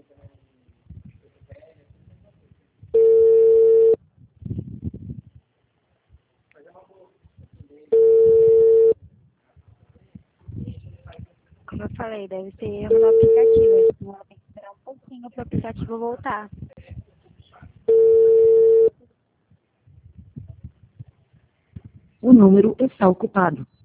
Como eu falei, deve ter erro no aplicativo. Acho que ela tem que esperar um pouquinho para o aplicativo voltar. O número está ocupado.